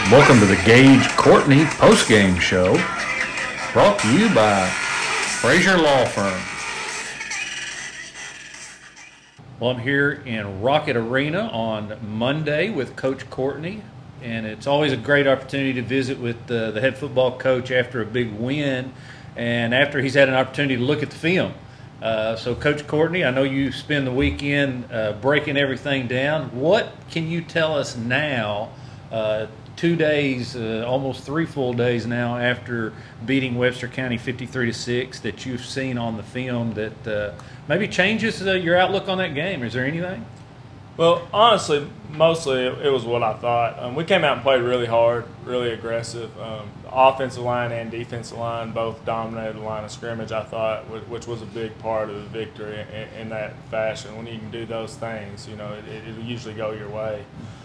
Welcome to the Gage Courtney postgame show, brought to you by Frazier Law Firm. Well, I'm here in Rocket Arena on Monday with Coach Courtney, and it's always a great opportunity to visit with the head football coach after a big win and after he's had an opportunity to look at the film. So, Coach Courtney, I know you spend the weekend breaking everything down. What can you tell us now, 2 days, almost 3 full days now after beating Webster County 53-6, that you've seen on the film that maybe changes your outlook on that game? Is there anything? Well, honestly, mostly it was what I thought. We came out and played really hard, really aggressive. Offensive line and defensive line both dominated the line of scrimmage, I thought, which was a big part of the victory in that fashion. When you can do those things, it'll usually go your way.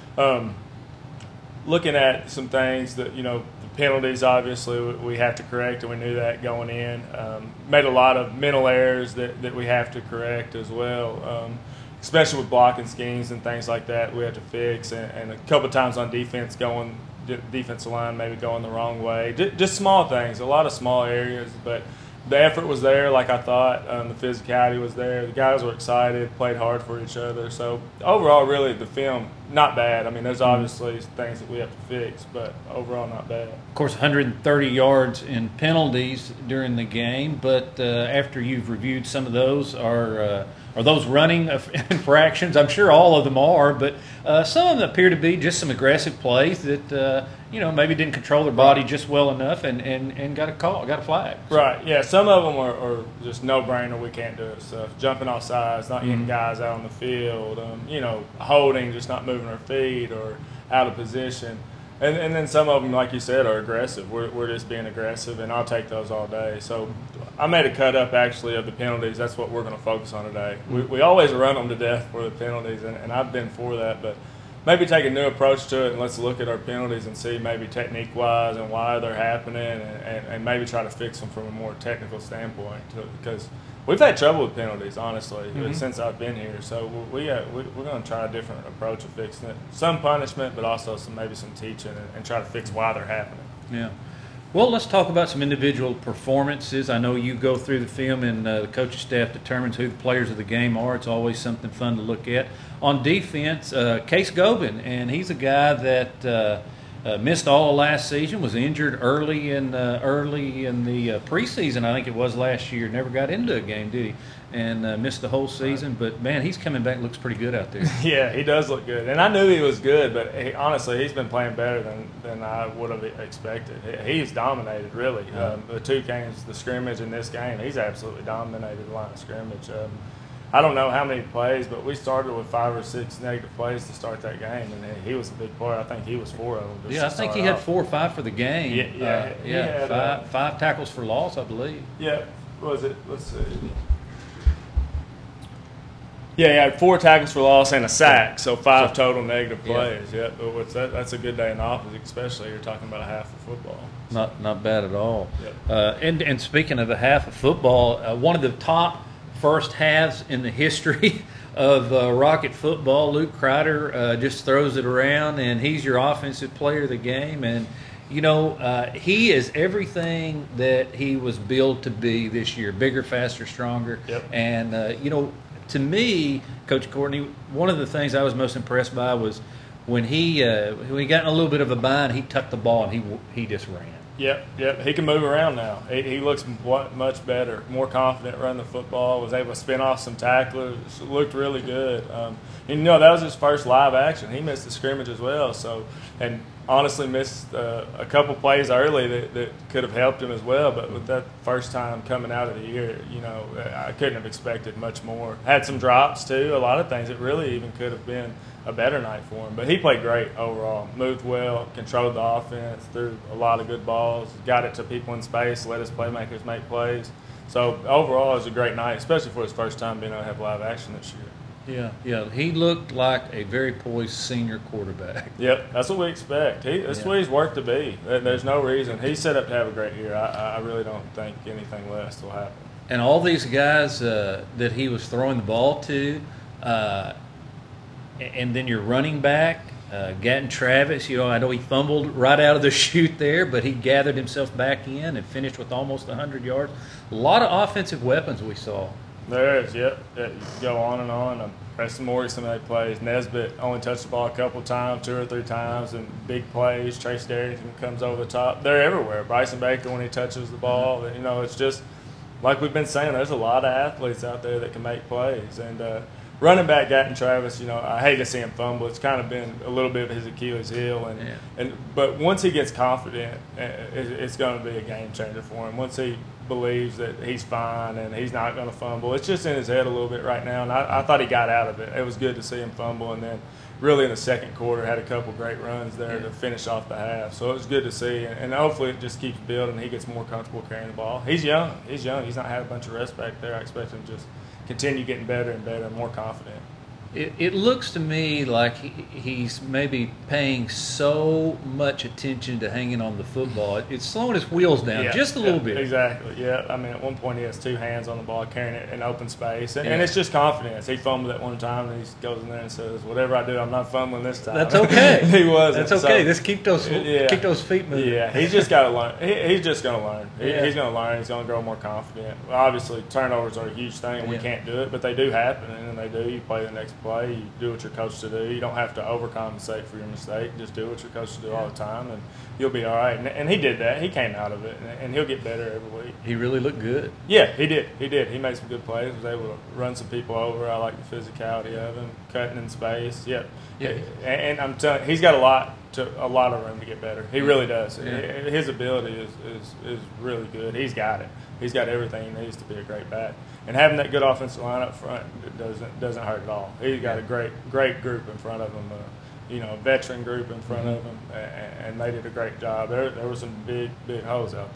Looking at some things that, the penalties, obviously, we have to correct, and we knew that going in. Made a lot of mental errors that we have to correct as well, especially with blocking schemes and things like that we have to fix. And a couple of times on defense, defensive line maybe going the wrong way. Just small things, a lot of small areas, but the effort was there like I thought. The physicality was there. The guys were excited, played hard for each other. So overall, really, the film, not bad. I mean, there's obviously things that we have to fix, but overall, not bad. Of course, 130 yards in penalties during the game, but after you've reviewed some of those, are those running infractions? I'm sure all of them are, but some of them appear to be just some aggressive plays that maybe didn't control their body just well enough and got a flag. So. Right, yeah. Some of them are just no-brainer, we can't do it stuff. Jumping off sides, not getting guys out on the field, holding, just not moving our feet or out of position. And then some of them, like you said, are aggressive. We're just being aggressive, and I'll take those all day. So I made a cut-up, actually, of the penalties. That's what we're going to focus on today. We always run them to death for the penalties, and I've been for that. But maybe take a new approach to it, and let's look at our penalties and see maybe technique-wise and why they're happening, and maybe try to fix them from a more technical standpoint. Because we've had trouble with penalties, honestly, since I've been here. So we're going to try a different approach of fixing it. Some punishment, but also maybe some teaching, and try to fix why they're happening. Yeah. Well, let's talk about some individual performances. I know you go through the film, and the coaching staff determines who the players of the game are. It's always something fun to look at. On defense, Case Gobin, and he's a guy that missed all of last season, was injured early in the preseason, I think it was last year. Never got into a game, did he? And missed the whole season. Right. But, man, he's coming back, looks pretty good out there. Yeah, he does look good. And I knew he was good, but honestly, he's been playing better than I would have expected. He's dominated, really. Yeah. The two games, the scrimmage and this game, he's absolutely dominated the line of scrimmage. I don't know how many plays, but we started with 5 or 6 negative plays to start that game, and he was a big player. I think he was 4 of them. Yeah, I think he had 4 or 5 for the game. Yeah, five tackles for loss, I believe. Yeah, was it? Let's see. Yeah, he had 4 tackles for loss and a sack, so 5 total negative plays. Yeah, that's a good day in the office, especially you're talking about a half of football. So. Not bad at all. Yep. And speaking of a half of football, one of the top first halves in the history of Rocket football, Luke Kreider just throws it around, and he's your offensive player of the game. And he is everything that he was billed to be this year: bigger, faster, stronger. Yep. And to me, Coach Courtney, one of the things I was most impressed by was when he got in a little bit of a bind, he tucked the ball and he just ran. Yep. He can move around now. He looks much better, more confident running the football, was able to spin off some tacklers, looked really good. That was his first live action. He missed the scrimmage as well, and honestly missed a couple plays early that could have helped him as well. But with that first time coming out of the year, I couldn't have expected much more. Had some drops too, a lot of things. It really even could have been a better night for him. But he played great overall. Moved well, controlled the offense, threw a lot of good balls, got it to people in space, let his playmakers make plays. So overall, it was a great night, especially for his first time being able to have live action this year. Yeah. He looked like a very poised senior quarterback. Yep, that's what we expect. That's what he's worked to be. There's no reason. He's set up to have a great year. I really don't think anything less will happen. And all these guys that he was throwing the ball to, and then your running back, Gatton Travis, I know he fumbled right out of the chute there, but he gathered himself back in and finished with almost 100 yards. A lot of offensive weapons we saw. There is, yep. You can go on and on. Preston Morrison made plays. Nesbitt only touched the ball a couple times, 2 or 3 times, and big plays. Trace Darrington comes over the top. They're everywhere. Bryson Baker, when he touches the ball, it's just like we've been saying, there's a lot of athletes out there that can make plays. And running back Gatton Travis, I hate to see him fumble. It's kind of been a little bit of his Achilles heel. But once he gets confident, it's going to be a game changer for him. Once he believes that he's fine and he's not going to fumble. It's just in his head a little bit right now, and I thought he got out of it. It was good to see him fumble, and then really in the second quarter had a couple great runs there to finish off the half. So it was good to see, and hopefully it just keeps building. He gets more comfortable carrying the ball. He's young. He's not had a bunch of rest back there. I expect him to just continue getting better and better and more confident. It looks to me like he's maybe paying so much attention to hanging on the football. It's slowing his wheels down just a little bit. Exactly, yeah. I mean, at one point he has 2 hands on the ball carrying it in open space. And it's just confidence. He fumbled at one time and he goes in there and says, whatever I do, I'm not fumbling this time. That's okay. He wasn't. That's okay. Just keep those feet moving. Yeah, he's just got to learn. He's just going to learn. He's going to learn. He's going to grow more confident. Obviously, turnovers are a huge thing, and we can't do it, but they do happen, and they do. You play the next play. You do what you're coached to do. You don't have to overcompensate for your mistake. Just do what you're coached to do all the time, and you'll be all right. And he did that. He came out of it, and he'll get better every week. He really looked good. Yeah, he did. He made some good plays. Was able to run some people over. I like the physicality of him, cutting in space. Yeah. And I'm telling you, he's got a lot of room to get better. He really does. Yeah. His ability is really good. He's got it. He's got everything he needs to be a great back. And having that good offensive line up front doesn't hurt at all. He's got a great group in front of him. A veteran group in front of him, and they did a great job. There were some big holes out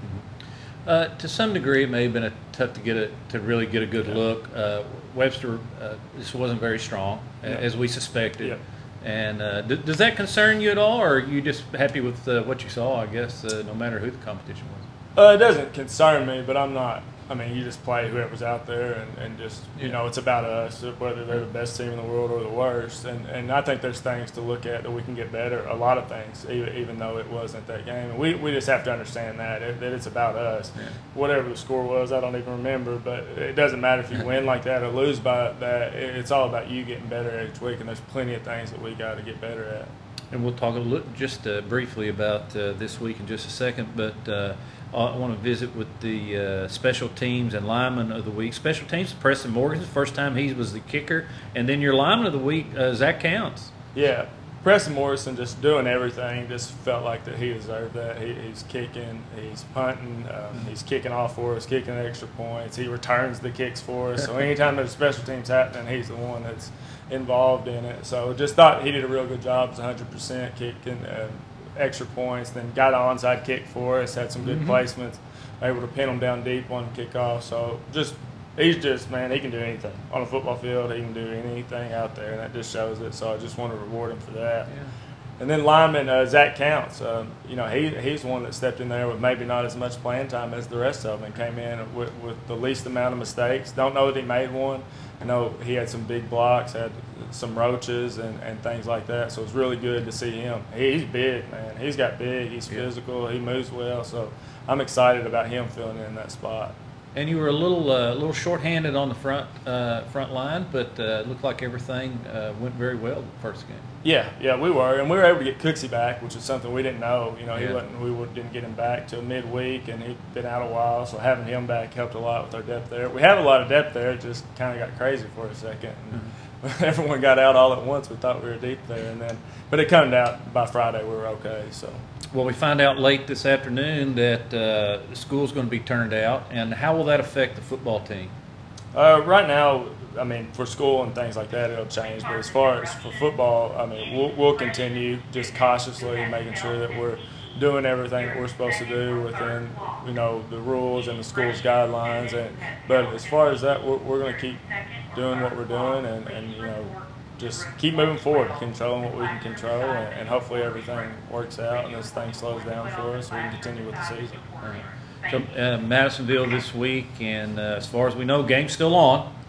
there. To some degree, it may have been tough to really get a good look. Webster just wasn't very strong, as we suspected. Yeah. And does that concern you at all, or are you just happy with what you saw, I guess, no matter who the competition was? It doesn't concern me, but I'm not. I mean, you just play whoever's out there, and just, it's about us, whether they're the best team in the world or the worst. And I think there's things to look at that we can get better, a lot of things, even though it wasn't that game. And we just have to understand that it's about us. Yeah. Whatever the score was, I don't even remember, but it doesn't matter if you win like that or lose by that. It's all about you getting better each week, and there's plenty of things that we got to get better at. And we'll talk just briefly about this week in just a second, but I want to visit with the special teams and lineman of the week. Special teams, Preston Morgan, first time he was the kicker, and then your lineman of the week, Zach Counts. Yeah, Preston Morrison just doing everything. Just felt like that he deserved that. He's kicking, he's punting, he's kicking off for us, kicking extra points. He returns the kicks for us. So anytime there's special teams happening, he's the one that's involved in it. So just thought he did a real good job. It was 100% kicking. Extra points, then got an onside kick for us, had some good placements, able to pin them down deep on kickoff. So he's just, man, he can do anything. On a football field, he can do anything out there, and that just shows it. So I just want to reward him for that. Yeah. And then lineman Zach Counts, he's the one that stepped in there with maybe not as much playing time as the rest of them and came in with the least amount of mistakes. Don't know that he made one. I know he had some big blocks, had some roaches and things like that. So it's really good to see him. He's big, man. He's got big. He's physical. He moves well. So I'm excited about him filling in that spot. And you were a little short-handed on the front line, but it looked like everything went very well the first game. Yeah, we were, and we were able to get Cooksey back, which is something we didn't know. Didn't get him back till midweek, and he'd been out a while, so having him back helped a lot with our depth there. We have a lot of depth there; it just kind of got crazy for a second. Everyone got out all at once. We thought we were deep there, but it turned out by Friday we were okay. So. Well, we find out late this afternoon that the school's going to be turned out, and how will that affect the football team? Right now, I mean, for school and things like that, it'll change. But as far as for football, I mean, we'll continue just cautiously making sure that we're doing everything that we're supposed to do within, the rules and the school's guidelines. But as far as that, we're going to keep doing what we're doing and just keep moving forward, controlling what we can control, and hopefully everything works out and this thing slows down for us so we can continue with the season. All right. So Madisonville this week, and as far as we know, game's still on.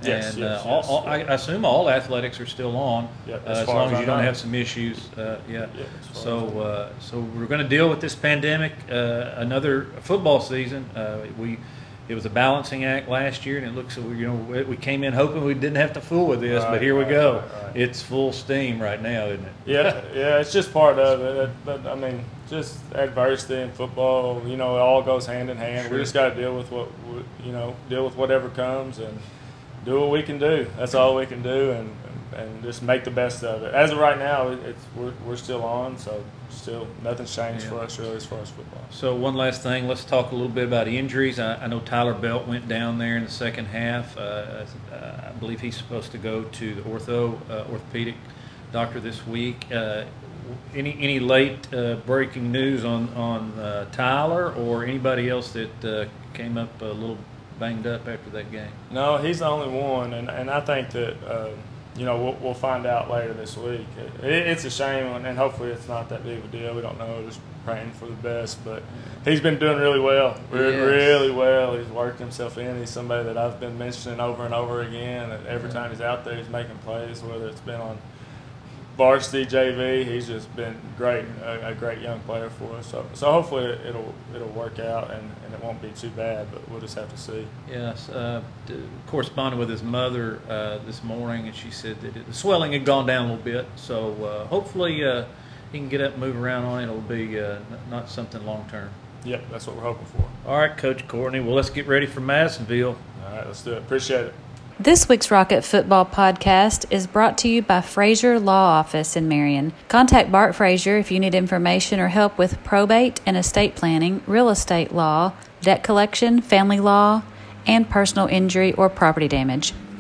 Yes, And yes, I assume all athletics are still on, Yep, as far long as as you I don't know. have some issues. Yeah. Yeah, as far as I So we're going to deal with this pandemic. Another football season. It was a balancing act last year, and it looks, we came in hoping we didn't have to fool with this, but here we go. Right. It's full steam right now, isn't it? Yeah, it's just part of it. But I mean, just adversity in football, it all goes hand in hand. Sure. We just got to deal with deal with whatever comes and do what we can do. That's all we can do, and just make the best of it. As of right now, we're still on, so still nothing's changed for us really as far as football. So one last thing, let's talk a little bit about injuries. I know Tyler Belt went down there in the second half. I believe he's supposed to go to the orthopedic doctor this week. Any late breaking news on Tyler or anybody else that came up a little banged up after that game? No, he's the only one, and I think that we'll find out later this week. It's a shame, and hopefully it's not that big of a deal. We don't know. Just praying for the best, but he's been doing really well, really well. He's worked himself in. He's somebody that I've been mentioning over and over again. Every time he's out there, he's making plays, whether it's been on varsity, JV. He's just been great, a great young player for us. So hopefully it'll work out and it won't be too bad, but we'll just have to see. Yes, corresponded with his mother this morning, and she said that the swelling had gone down a little bit. So hopefully he can get up and move around on it. It'll be not something long term. Yep, that's what we're hoping for. All right, Coach Courtney. Well, let's get ready for Madisonville. All right, let's do it. Appreciate it. This week's Rocket Football podcast is brought to you by Frazier Law Office in Marion. Contact Bart Frazier if you need information or help with probate and estate planning, real estate law, debt collection, family law, and personal injury or property damage.